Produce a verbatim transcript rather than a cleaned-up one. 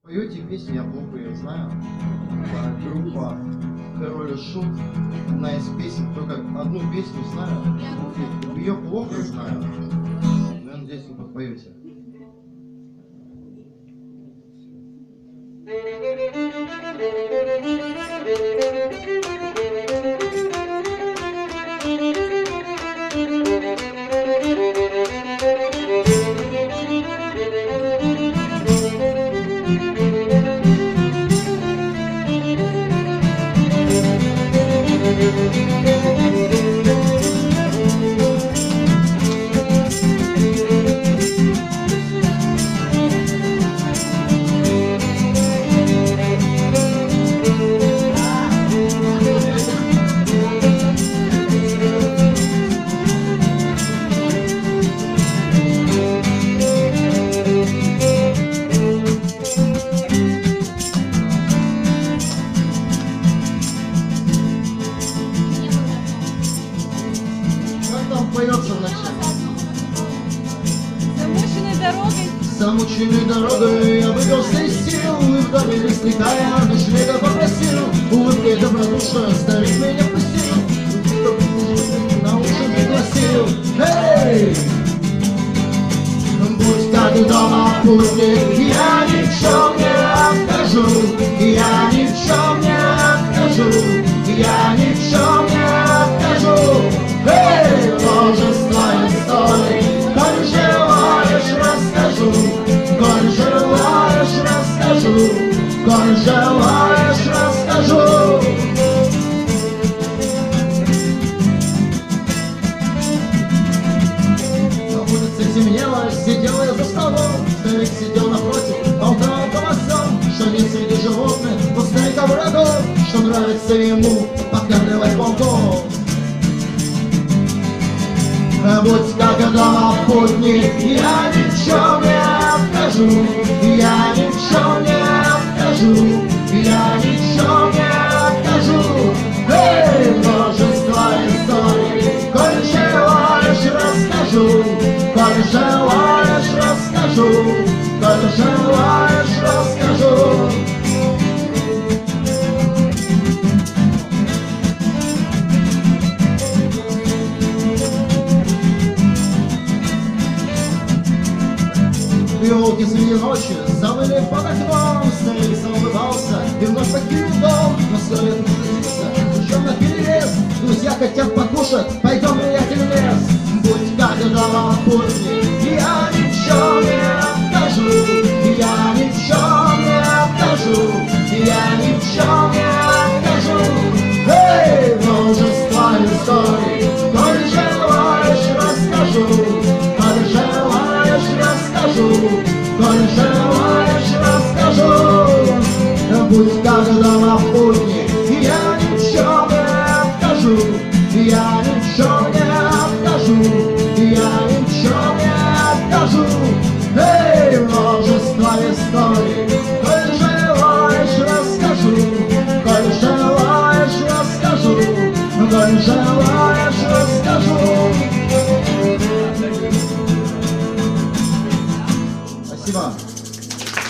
Поете песню, я плохо ее знаю. Группа Король и Шут. Одна из песен, только одну песню знаю. Ее плохо знаю. Но я надеюсь, вы подпоете. Поется вначале. Замученной дорогой. Замученной дорогой я выбился из сил, и в доме летая, ночлега попросил, улыбкой добродушно старик меня пустил, на ужин пригласил. Эй! Будь как дома, путник, я ни в чем не откажу, я ни в чем не откажу, я ни в чем не откажу. Эй, множество историй, коль желаешь, расскажу, коль желаешь, расскажу, коль желаешь, расскажу. На улице темнело, сидел я за столом, старик сидел напротив, болтал голосом, что нет среди животных пустых врагов, что нравится ему подкармливать волков. Будь как дома, путник, я ни в чем не откажу, я ни в чем не откажу, я ни в чем не откажу. Эй, множество историй, коль желаешь, расскажу, коль желаешь, расскажу, коль желаешь, расскажу. Елки среди ночи завыли под окном, старик заулыбался и вновь покинул дом. Но стоит находиться, причем наперерез. Друзья хотят покушать,